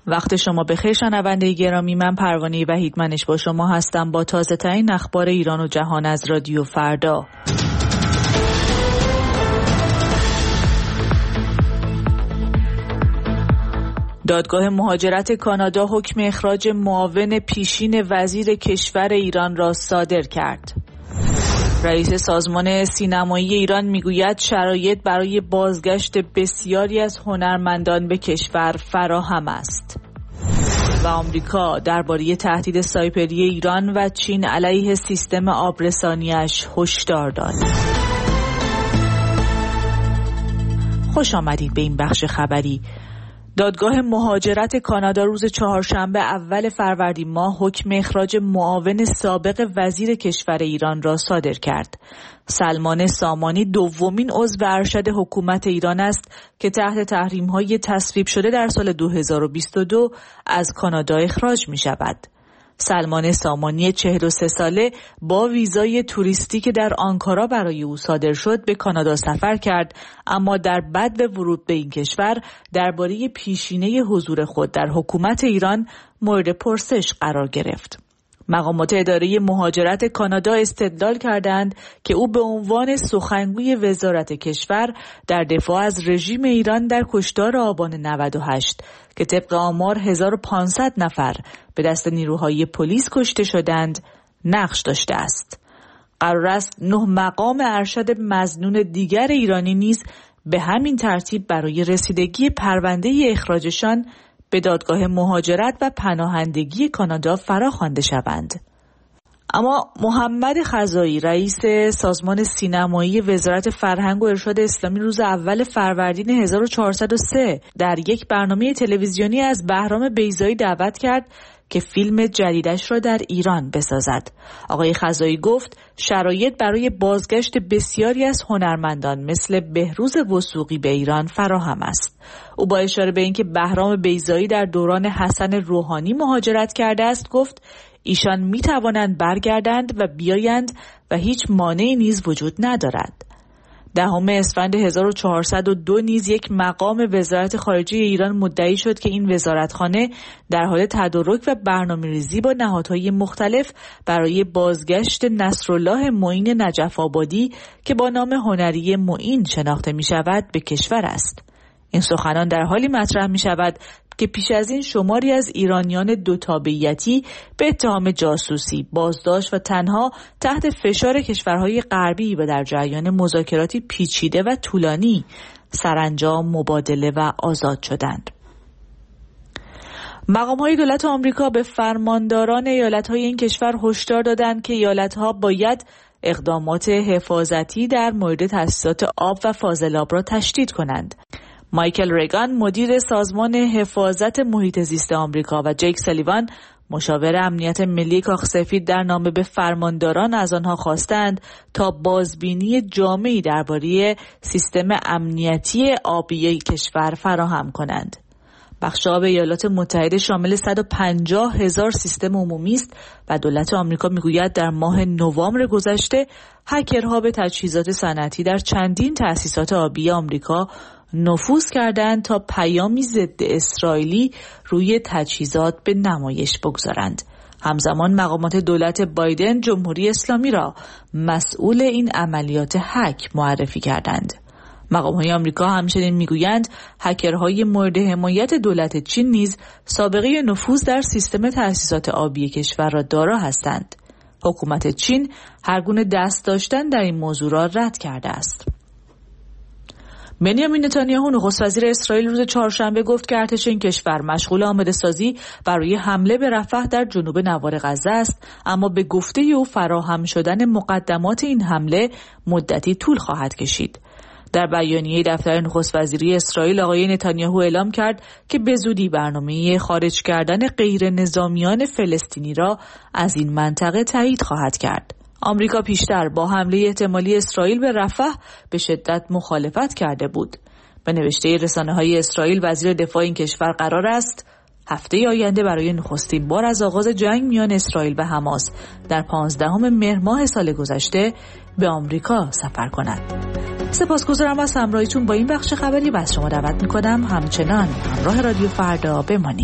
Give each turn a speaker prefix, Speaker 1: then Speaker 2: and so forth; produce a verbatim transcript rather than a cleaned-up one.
Speaker 1: وقت شما بخیر شنونده گرامی، من پروانه وحیدمنش با شما هستم با تازه ترین اخبار ایران و جهان از رادیو فردا. دادگاه مهاجرت کانادا حکم اخراج معاون پیشین وزیر کشور ایران را صادر کرد. رئیس سازمان سینمایی ایران میگوید شرایط برای بازگشت بسیاری از هنرمندان به کشور فراهم است. و آمریکا درباره تهدید سایبری ایران و چین علیه سیستم آبرسانیش هشدار داد. خوش آمدید به این بخش خبری. دادگاه مهاجرت کانادا روز چهارشنبه اول فروردین ماه حکم اخراج معاون سابق وزیر کشور ایران را صادر کرد. سلمان سامانی دومین عضو ارشد حکومت ایران است که تحت تحریم‌های تصویب شده در سال دو هزار و بیست و دو از کانادا اخراج می شود. سلمان سامانی چهل و سه ساله با ویزای توریستی که در آنکارا برای او صادر شد به کانادا سفر کرد، اما در بدو ورود به این کشور درباره پیشینه حضور خود در حکومت ایران مورد پرسش قرار گرفت. مقامات اداره مهاجرت کانادا استدلال کردند که او به عنوان سخنگوی وزارت کشور در دفاع از رژیم ایران در کشتار آبان نود و هشت که طبق آمار هزار و پانصد نفر به دست نیروهای پلیس کشته شدند نقش داشته است. قرار است نه مقام ارشد مظنون دیگر ایرانی نیز به همین ترتیب برای رسیدگی پرونده اخراجشان به دادگاه مهاجرت و پناهندگی کانادا فراخوانده شوند. اما محمد خزایی رئیس سازمان سینمایی وزارت فرهنگ و ارشاد اسلامی روز اول فروردین هزار و چهارصد و سه در یک برنامه تلویزیونی از بهرام بیضایی دعوت کرد که فیلم جدیدش را در ایران بسازد. آقای خزایی گفت شرایط برای بازگشت بسیاری از هنرمندان مثل بهروز وثوقی به ایران فراهم است. او با اشاره به اینکه بهرام بیضایی در دوران حسن روحانی مهاجرت کرده است گفت ایشان می توانند برگردند و بیایند و هیچ مانعی نیز وجود ندارد. دهم اسفند هزار و چهارصد و دو نیز یک مقام وزارت خارجه ایران مدعی شد که این وزارتخانه در حال تدارک و برنامه‌ریزی با نهادهای مختلف برای بازگشت نصرالله معین نجف آبادی که با نام هنری معین شناخته می شود به کشور است. این سخنان در حالی مطرح می شود که پیش از این شماری از ایرانیان دو تابعیتی به اتهام جاسوسی، بازداشت و تنها تحت فشار کشورهای غربی و در جریان مذاکراتی پیچیده و طولانی سرانجام مبادله و آزاد شدند. مقام‌های دولت آمریکا به فرمانداران ایالت‌های این کشور هشدار دادند که ایالت‌ها باید اقدامات حفاظتی در مورد تأسیسات آب و فاضلاب را تشدید کنند. مایکل ریگان مدیر سازمان حفاظت محیط زیست آمریکا و جیک سلیوان مشاور امنیت ملی کاخ سفید در نامه به فرمانداران از آنها خواستند تا بازبینی جامعی درباره سیستم امنیتی آبی کشور فراهم کنند. بخش آب ایالات متحده شامل صد و پنجاه هزار سیستم عمومی است و دولت آمریکا میگوید در ماه نوامبر گذشته هکرها به تجهیزات صنعتی در چندین تأسیسات آبی آمریکا نفوذ کردند تا پیامی ضد اسرائیلی روی تجهیزات به نمایش بگذارند. همزمان مقامات دولت بایدن جمهوری اسلامی را مسئول این عملیات هک معرفی کردند. مقامات آمریکا همچنین میگویند هکرهای مورد حمایت دولت چین نیز سابقه نفوذ در سیستم تأسیسات آبی کشور را دارا هستند. حکومت چین هر گونه دست داشتن در این موضوع را رد کرده است. بنیامین نتانیاهو نخست وزیر اسرائیل روز چهارشنبه گفت که ارتش این کشور مشغول آماده سازی برای حمله به رفح در جنوب نوار غزه است، اما به گفته او فراهم شدن مقدمات این حمله مدتی طول خواهد کشید. در بیانیه دفتر نخست وزیری اسرائیل آقای نتانیاهو اعلام کرد که به زودی برنامه خارج کردن غیر نظامیان فلسطینی را از این منطقه تایید خواهد کرد. آمریکا پیشتر با حمله احتمالی اسرائیل به رفح به شدت مخالفت کرده بود. به نوشته رسانه‌های اسرائیل وزیر دفاع این کشور قرار است هفته آینده برای نخستین بار از آغاز جنگ میان اسرائیل و حماس در پانزدهم مهر ماه سال گذشته به آمریکا سفر کند. سپاسگزارم از همراهیتون با این بخش خبری و از شما دعوت می‌کنم همچنان همراه رادیو فردا بمانید.